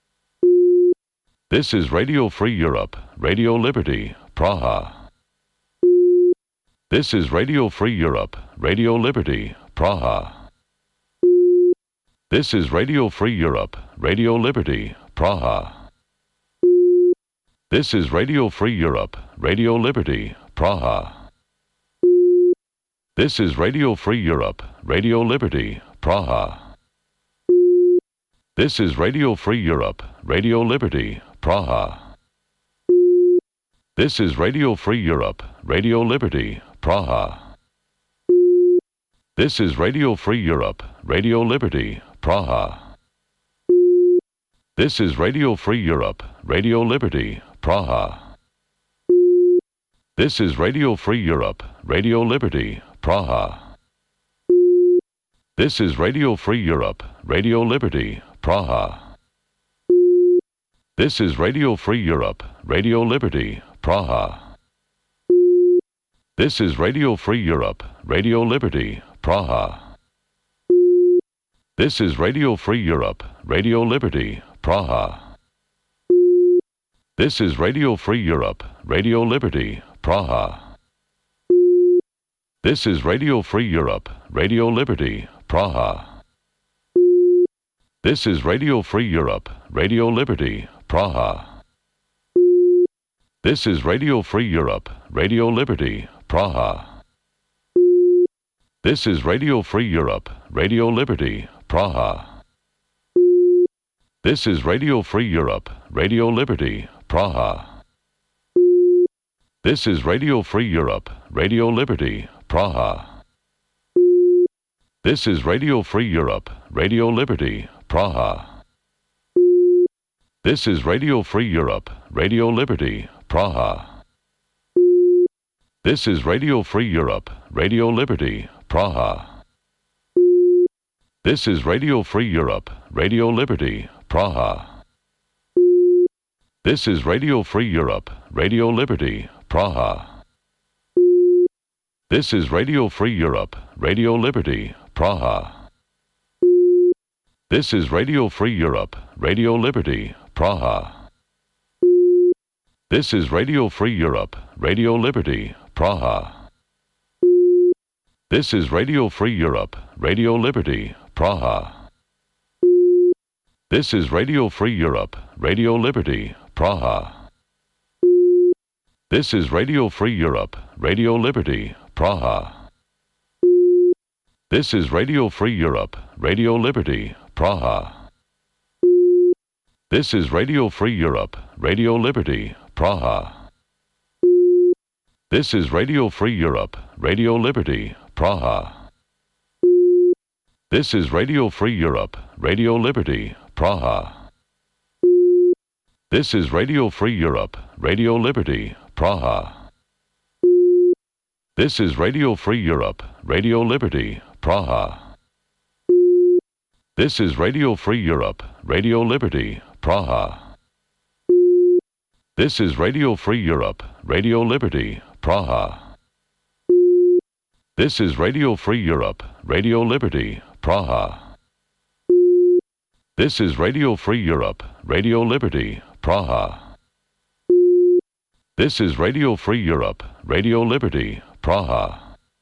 This is Radio Free Europe, Radio Liberty, Praha. This is Radio Free Europe, Radio Liberty, Praha. This is Radio Free Europe, Radio Liberty, Praha. This is Radio Free Europe, Radio Liberty, Praha. This is Radio Free Europe, Radio Liberty, Praha. This is Radio Free Europe, Radio Liberty, Praha. This is Radio Free Europe, Radio Liberty, Praha. This is Radio Free Europe, Radio Liberty, Praha. This is Radio Free Europe, Radio Liberty, Praha. This is Radio Free Europe, Radio Liberty, Praha. This is Radio Free Europe, Radio Liberty, Praha. This is Radio Free Europe, Radio Liberty, Praha. This is Radio Free Europe, Radio Liberty, Praha. This is Radio Free Europe, Radio Liberty, Praha. This is Radio Free Europe, Radio Liberty, Praha. This is Radio Free Europe, Radio Liberty, Praha. This is Radio Free Europe, Radio Liberty, Praha. This is Radio Free Europe, Radio Liberty, Praha. This is Radio Free Europe, Radio Liberty, Praha. This is Radio Free Europe, Radio Liberty, Praha. This is Radio Free Europe, Radio Liberty, Praha. This is Radio Free Europe, Radio Liberty, Praha. This is Radio Free Europe, Radio Liberty, Praha. This is Radio Free Europe, Radio Liberty, Praha. This is Radio Free Europe, Radio Liberty, Praha. This is Radio Free Europe, Radio Liberty, Praha. This is Radio Free Europe, Radio Liberty, Praha. This is Radio Free Europe, Radio Liberty, Praha. This is Radio Free Europe, Radio Liberty, Praha. This is Radio Free Europe, Radio Liberty, Praha. This is Radio Free Europe, Radio Liberty, Praha. This is Radio Free Europe, Radio Liberty, Praha. This is Radio Free Europe, Radio Liberty, Praha. This is Radio Free Europe, Radio Liberty, Praha. This is Radio Free Europe, Radio Liberty, Praha. This is Radio Free Europe, Radio Liberty, Praha. This is Radio Free Europe, Radio Liberty, Praha. This is Radio Free Europe, Radio Liberty, Praha. This is Radio Free Europe, Radio Liberty, Praha. This is Radio Free Europe, Radio Liberty, Praha. This is Radio Free Europe, Radio Liberty, Praha. This is Radio Free Europe, Radio Liberty, Praha. This is Radio Free Europe, Radio Liberty, Praha.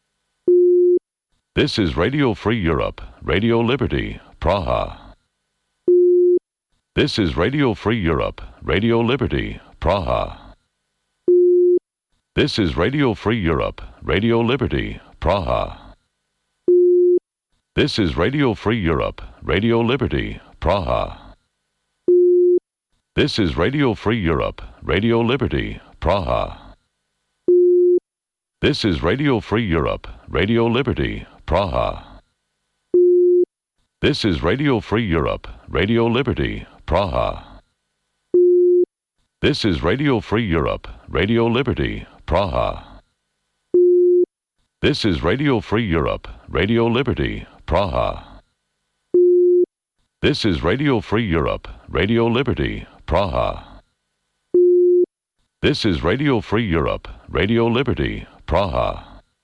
This is Radio Free Europe, Radio Liberty, Praha. This is Radio Free Europe, Radio Liberty, Praha. This is Radio Free Europe, Radio Liberty, Praha. This is Radio Free Europe, Radio Liberty, Praha. This is Radio Free Europe, Radio Liberty, Praha. This is Radio Free Europe, Radio Liberty, Praha. This is Radio Free Europe, Radio Liberty, Praha. This is Radio Free Europe, Radio Liberty, Praha. This is Radio Free Europe, Radio Liberty, Praha. This is Radio Free Europe, Radio Liberty, Praha. This is Radio Free Europe, Radio Liberty, Praha.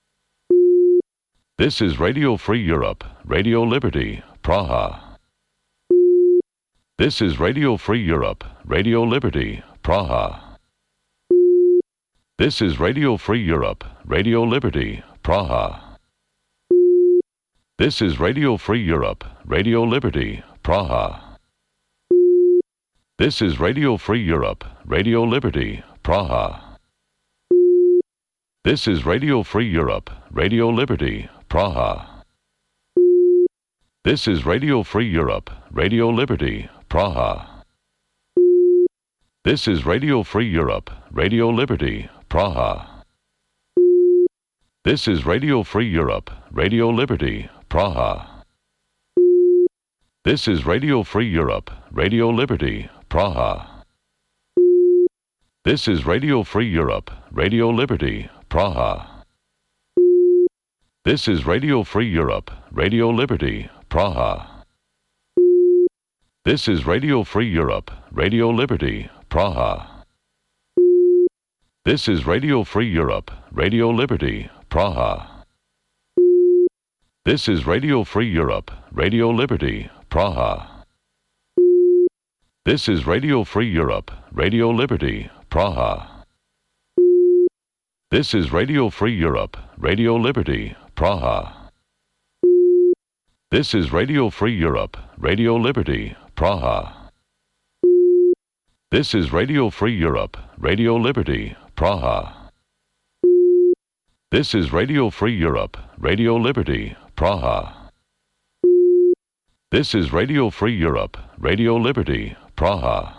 This is Radio Free Europe, Radio Liberty, Praha. This is Radio Free Europe, Radio Liberty, Praha. This is Radio Free Europe, Radio Liberty, Praha. This is Radio Free Europe, Radio Liberty, Praha. This is Radio Free Europe, Radio Liberty, Praha. This is Radio Free Europe, Radio Liberty, Praha. This is Radio Free Europe, Radio Liberty, Praha. This is Radio Free Europe, Radio Liberty, Praha. This is Radio Free Europe, Radio Liberty, Praha. This is Radio Free Europe, Radio Liberty, Praha. This is Radio Free Europe, Radio Liberty, Praha. This is Radio Free Europe, Radio Liberty, Praha. This is Radio Free Europe, Radio Liberty, Praha. This is Radio Free Europe, Radio Liberty, Praha. This is Radio Free Europe, Radio Liberty, Praha. This is Radio Free Europe, Radio Liberty, Praha. This is Radio Free Europe, Radio Liberty, Praha. This is Radio Free Europe, Radio Liberty, Praha. This is Radio Free Europe, Radio Liberty, Praha. This is Radio Free Europe, Radio Liberty, Praha. This is Radio Free Europe, Radio Liberty, Praha.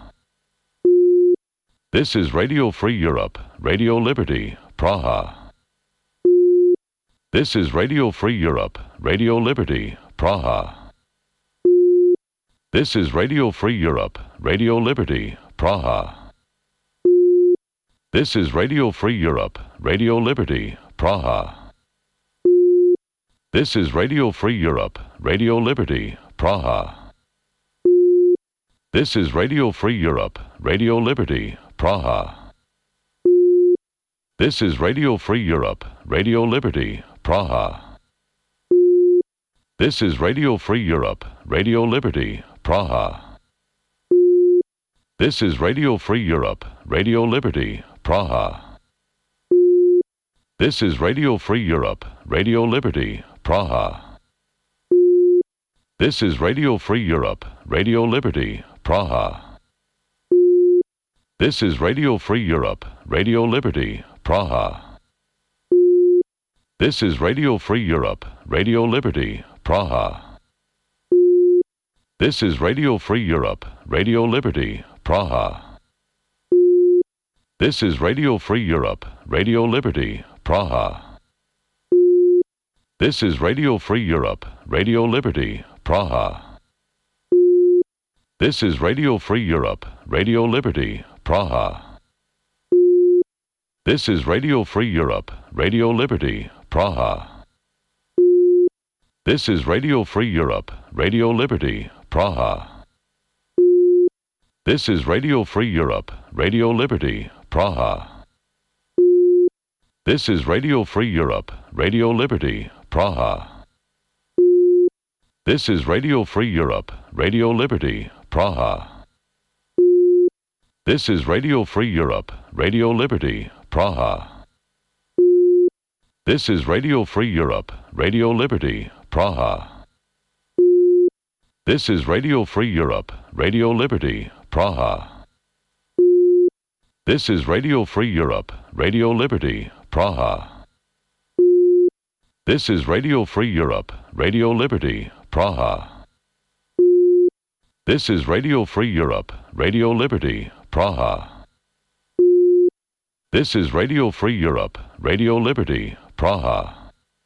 This is Radio Free Europe, Radio Liberty, Praha. This is Radio Free Europe, Radio Liberty, Praha. This is Radio Free Europe, Radio Liberty, Praha. This is Radio Free Europe, Radio Liberty, Praha. This is Radio Free Europe, Radio Liberty, Praha. This is Radio Free Europe, Radio Liberty, Praha. This is Radio Free Europe, Radio Liberty, Praha. This is Radio Free Europe, Radio Liberty, Praha. This is Radio Free Europe, Radio Liberty, Praha. This is Radio Free Europe, Radio Liberty, Praha. This is Radio Free Europe, Radio Liberty, Praha. This is Radio Free Europe, Radio Liberty, Praha. This is Radio Free Europe, Radio Liberty, Praha. This is Radio Free Europe, Radio Liberty, Praha. This is Radio Free Europe, Radio Liberty, Praha. This is Radio Free Europe, Radio Liberty, Praha. This is Radio Free Europe, Radio Liberty, Praha. This is Radio Free Europe, Radio Liberty, Praha. This is Radio Free Europe, Radio Liberty, Praha. This is Radio Free Europe, Radio Liberty, Praha. This is Radio Free Europe, Radio Liberty, Praha. This is Radio Free Europe, Radio Liberty, Praha. This is Radio Free Europe, Radio Liberty, Praha. This is Radio Free Europe, Radio Liberty, Praha. This is Radio Free Europe, Radio Liberty, Praha. This is Radio Free Europe, Radio Liberty, Praha. This is Radio Free Europe, Radio Liberty, Praha. This is Radio Free Europe, Radio Liberty, Praha. This is Radio Free Europe, Radio Liberty, Praha.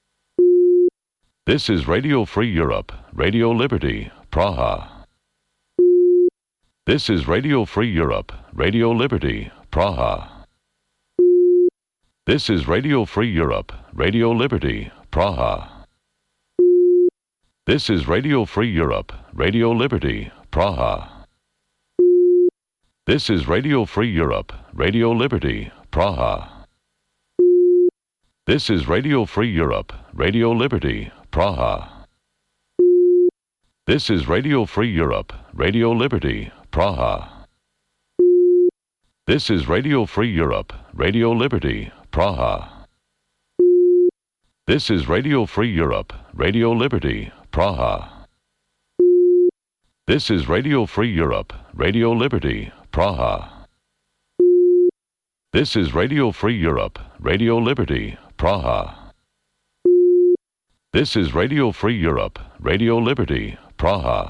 This is Radio Free Europe, Radio Liberty, Praha. This is Radio Free Europe, Radio Liberty, Praha. This is Radio Free Europe, Radio Liberty, Praha. This is Radio Free Europe, Radio Liberty, Praha. This is Radio Free Europe, Radio Liberty, Praha. This is Radio Free Europe, Radio Liberty, Praha. This is Radio Free Europe, Radio Liberty, Praha. This is Radio Free Europe, Radio Liberty, Praha. This is Radio Free Europe, Radio Liberty, Praha. This is Radio Free Europe, Radio Liberty, Praha. This is Radio Free Europe, Radio Liberty, Praha. This is Radio Free Europe, Radio Liberty, Praha.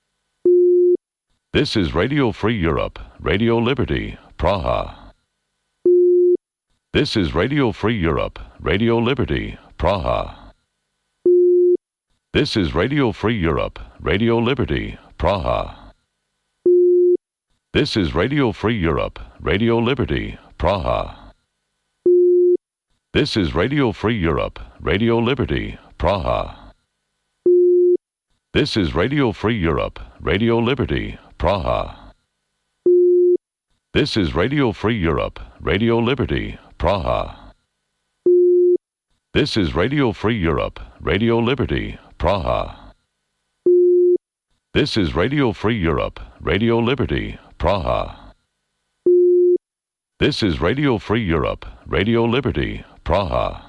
This is Radio Free Europe, Radio Liberty, Praha. This is Radio Free Europe, Radio Liberty, Praha. This is Radio Free Europe, Radio Liberty, Praha. This is Radio Free Europe, Radio Liberty, Praha. This is Radio Free Europe, Radio Liberty, Praha. This is Radio Free Europe, Radio Liberty, Praha. This is Radio Free Europe, Radio Liberty, Praha. This is Radio Free Europe, Radio Liberty, Praha. This is Radio Free Europe, Radio Liberty, Praha. This is Radio Free Europe, Radio Liberty, Praha.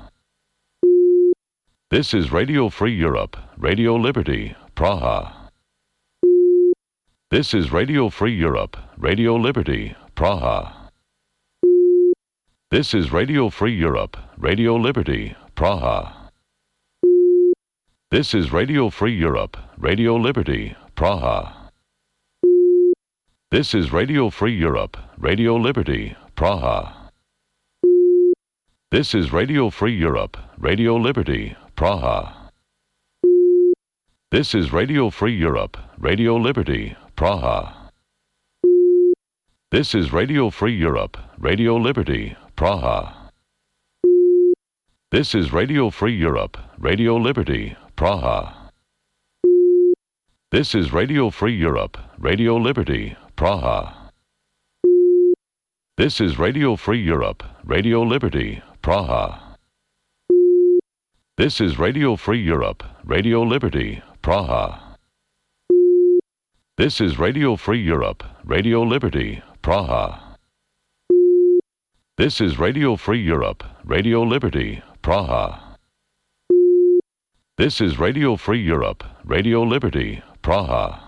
This is Radio Free Europe, Radio Liberty, Praha. This is Radio Free Europe, Radio Liberty, Praha. This is Radio Free Europe, Radio Liberty, Praha. This is Radio Free Europe, Radio Liberty, Praha. This is Radio Free Europe, Radio Liberty, Praha. This is Radio Free Europe, Radio Liberty, Praha. This is Radio Free Europe, Radio Liberty, Praha. This is Radio Free Europe, Radio Liberty, Praha. This is Radio Free Europe, Radio Liberty, Praha. This is Radio Free Europe, Radio Liberty, Praha. This is Radio Free Europe, Radio Liberty, Praha. This is Radio Free Europe, Radio Liberty, Praha. This is Radio Free Europe, Radio Liberty, Praha. This is Radio Free Europe, Radio Liberty, Praha. This is Radio Free Europe, Radio Liberty, Praha.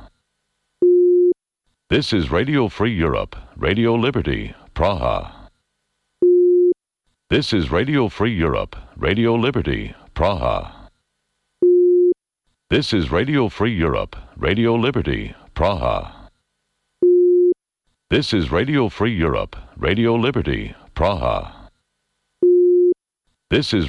This is Radio Free Europe, Radio Liberty, Praha. This is Radio Free Europe, Radio Liberty, Praha. This is Radio Free Europe, Radio Liberty, Praha. This is Radio Free Europe, Radio Liberty, Praha. This is